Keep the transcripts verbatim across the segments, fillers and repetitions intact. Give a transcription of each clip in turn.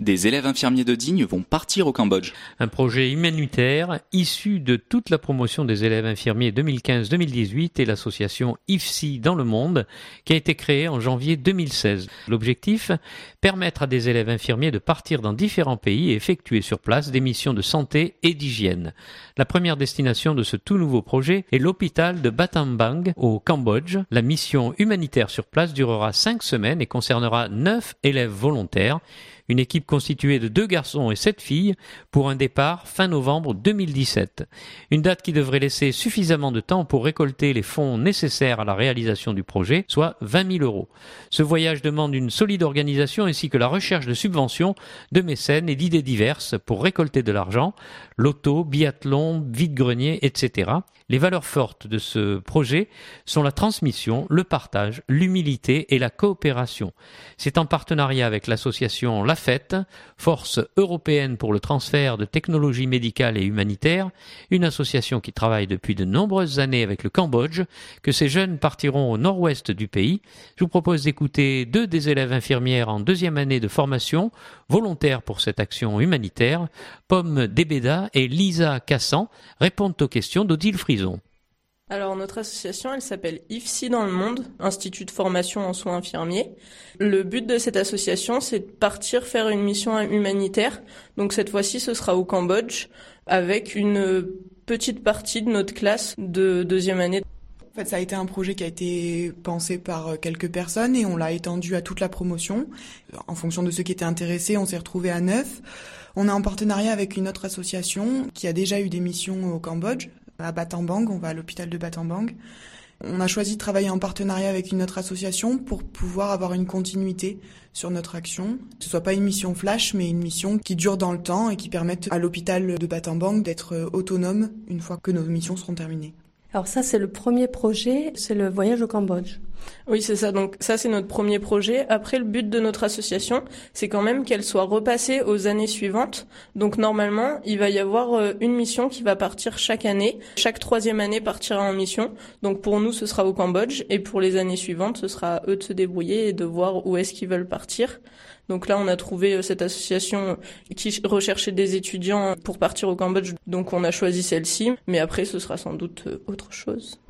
Des élèves infirmiers de Digne vont partir au Cambodge. Un projet humanitaire issu de toute la promotion des élèves infirmiers deux mille quinze deux mille dix-huit et l'association I F S I dans le monde qui a été créée en janvier deux mille seize. L'objectif, permettre à des élèves infirmiers de partir dans différents pays et effectuer sur place des missions de santé et d'hygiène. La première destination de ce tout nouveau projet est l'hôpital de Battambang au Cambodge. La mission humanitaire sur place durera cinq semaines et concernera neuf élèves volontaires. Une équipe constituée de deux garçons et sept filles pour un départ fin novembre deux mille dix-sept. Une date qui devrait laisser suffisamment de temps pour récolter les fonds nécessaires à la réalisation du projet, soit vingt mille euros. Ce voyage demande une solide organisation ainsi que la recherche de subventions, de mécènes et d'idées diverses pour récolter de l'argent, loto, biathlon, vide-grenier, et cetera. Les valeurs fortes de ce projet sont la transmission, le partage, l'humilité et la coopération. C'est en partenariat avec l'association La Fête, Force européenne pour le transfert de technologies médicales et humanitaires, une association qui travaille depuis de nombreuses années avec le Cambodge, que ces jeunes partiront au nord-ouest du pays. Je vous propose d'écouter deux des élèves infirmières en deuxième année de formation, volontaires pour cette action humanitaire. Pomme Debeda et Lisa Cassan répondent aux questions d'Odile Frison. Alors notre association, elle s'appelle I F S I dans le monde, Institut de formation en soins infirmiers. Le but de cette association, c'est de partir faire une mission humanitaire. Donc cette fois-ci, ce sera au Cambodge, avec une petite partie de notre classe de deuxième année. En fait, ça a été un projet qui a été pensé par quelques personnes et on l'a étendu à toute la promotion. En fonction de ceux qui étaient intéressés, on s'est retrouvés à neuf. On est en partenariat avec une autre association qui a déjà eu des missions au Cambodge, à Battambang, on va à l'hôpital de Battambang. On a choisi de travailler en partenariat avec une autre association pour pouvoir avoir une continuité sur notre action. Que ce soit pas une mission flash, mais une mission qui dure dans le temps et qui permette à l'hôpital de Battambang d'être autonome une fois que nos missions seront terminées. Alors ça, c'est le premier projet, c'est le voyage au Cambodge. Oui, c'est ça. Donc ça, c'est notre premier projet. Après, le but de notre association, c'est quand même qu'elle soit repassée aux années suivantes. Donc normalement, il va y avoir une mission qui va partir chaque année. Chaque troisième année partira en mission. Donc pour nous, ce sera au Cambodge. Et pour les années suivantes, ce sera à eux de se débrouiller et de voir où est-ce qu'ils veulent partir. Donc là, on a trouvé cette association qui recherchait des étudiants pour partir au Cambodge. Donc on a choisi celle-ci. Mais après, ce sera sans doute autre chose.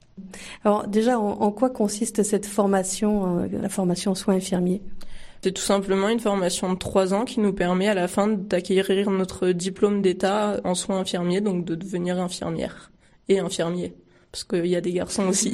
Alors déjà, en, en quoi consiste cette formation, euh, la formation soins infirmiers ? C'est tout simplement une formation de trois ans qui nous permet à la fin d'acquérir notre diplôme d'état en soins infirmiers, donc de devenir infirmière et infirmier, parce qu'il y a des garçons aussi.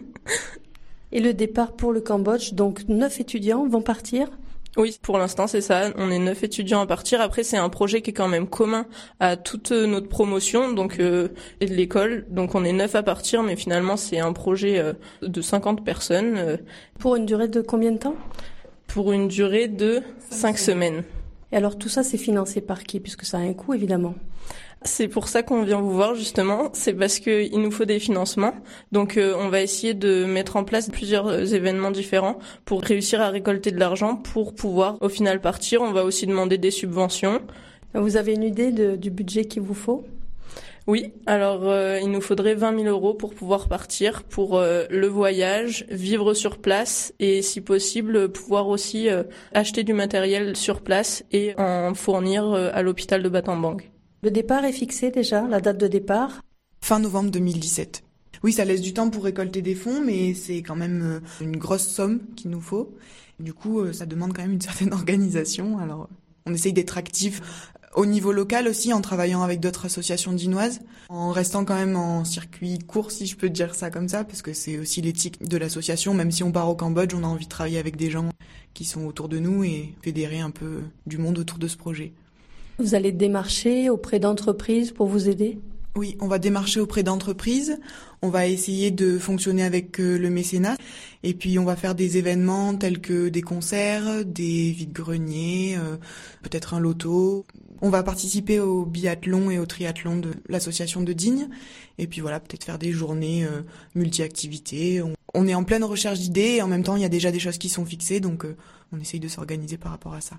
Et le départ pour le Cambodge, donc neuf étudiants vont partir ? Oui, pour l'instant, c'est ça. On est neuf étudiants à partir. Après, c'est un projet qui est quand même commun à toute notre promotion, donc euh, et de l'école. Donc, on est neuf à partir, mais finalement, c'est un projet euh, de cinquante personnes. Euh, pour une durée de combien de temps ? Pour une durée de cinq semaines. Et alors, tout ça, c'est financé par qui ? Puisque ça a un coût, évidemment. C'est pour ça qu'on vient vous voir justement, c'est parce que il nous faut des financements. Donc euh, on va essayer de mettre en place plusieurs événements différents pour réussir à récolter de l'argent pour pouvoir au final partir. On va aussi demander des subventions. Vous avez une idée de, du budget qu'il vous faut ? Oui, alors euh, il nous faudrait vingt mille euros pour pouvoir partir, pour euh, le voyage, vivre sur place et si possible pouvoir aussi euh, acheter du matériel sur place et en fournir euh, à l'hôpital de Battambang. Le départ est fixé déjà, la date de départ ? Fin novembre deux mille dix-sept. Oui, ça laisse du temps pour récolter des fonds, mais c'est quand même une grosse somme qu'il nous faut. Du coup, ça demande quand même une certaine organisation. Alors, on essaye d'être actifs au niveau local aussi, en travaillant avec d'autres associations dinoises, en restant quand même en circuit court, si je peux dire ça comme ça, parce que c'est aussi l'éthique de l'association. Même si on part au Cambodge, on a envie de travailler avec des gens qui sont autour de nous et fédérer un peu du monde autour de ce projet. Vous allez démarcher auprès d'entreprises pour vous aider ? Oui, on va démarcher auprès d'entreprises, on va essayer de fonctionner avec le mécénat et puis on va faire des événements tels que des concerts, des vide-greniers, euh, peut-être un loto. On va participer au biathlon et au triathlon de l'association de Digne et puis voilà, peut-être faire des journées euh, multi-activités. On, on est en pleine recherche d'idées et en même temps il y a déjà des choses qui sont fixées donc euh, on essaye de s'organiser par rapport à ça.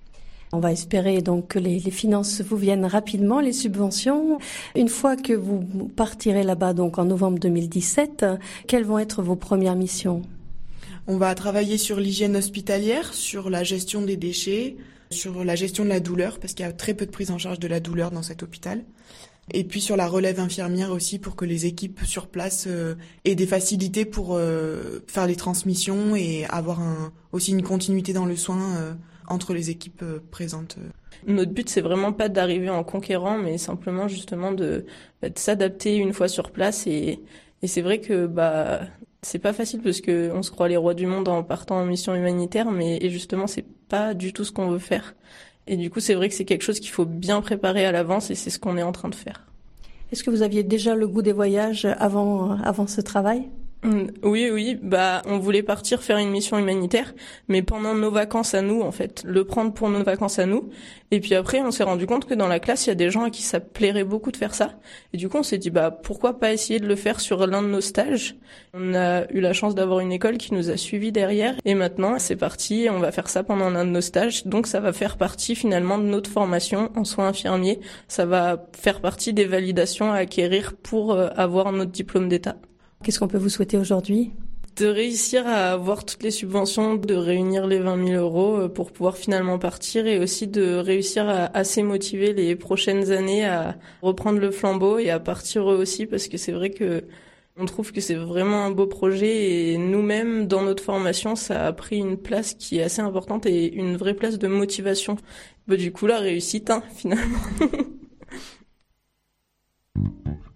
On va espérer donc que les, les finances vous viennent rapidement, les subventions. Une fois que vous partirez là-bas, donc en novembre deux mille dix-sept, quelles vont être vos premières missions ? On va travailler sur l'hygiène hospitalière, sur la gestion des déchets, sur la gestion de la douleur, parce qu'il y a très peu de prise en charge de la douleur dans cet hôpital. Et puis sur la relève infirmière aussi, pour que les équipes sur place euh, aient des facilités pour euh, faire les transmissions et avoir un, aussi une continuité dans le soin euh, entre les équipes euh, présentes. Notre but, c'est vraiment pas d'arriver en conquérant, mais simplement justement de, bah, de s'adapter une fois sur place. Et, et c'est vrai que bah c'est pas facile parce que on se croit les rois du monde en partant en mission humanitaire, mais et justement c'est pas du tout ce qu'on veut faire. Et du coup, c'est vrai que c'est quelque chose qu'il faut bien préparer à l'avance et c'est ce qu'on est en train de faire. Est-ce que vous aviez déjà le goût des voyages avant, avant ce travail ? Oui, oui, bah, on voulait partir faire une mission humanitaire, mais pendant nos vacances à nous, en fait, le prendre pour nos vacances à nous. Et puis après, on s'est rendu compte que dans la classe, il y a des gens à qui ça plairait beaucoup de faire ça. Et du coup, on s'est dit, bah, pourquoi pas essayer de le faire sur l'un de nos stages? On a eu la chance d'avoir une école qui nous a suivis derrière. Et maintenant, c'est parti, on va faire ça pendant l'un de nos stages. Donc, ça va faire partie, finalement, de notre formation en soins infirmiers. Ça va faire partie des validations à acquérir pour euh, avoir notre diplôme d'État. Qu'est-ce qu'on peut vous souhaiter aujourd'hui ? De réussir à avoir toutes les subventions, de réunir les vingt mille euros pour pouvoir finalement partir et aussi de réussir à assez motiver les prochaines années à reprendre le flambeau et à partir eux aussi parce que c'est vrai que on trouve que c'est vraiment un beau projet et nous-mêmes dans notre formation ça a pris une place qui est assez importante et une vraie place de motivation. Bah, du coup la réussite hein, finalement.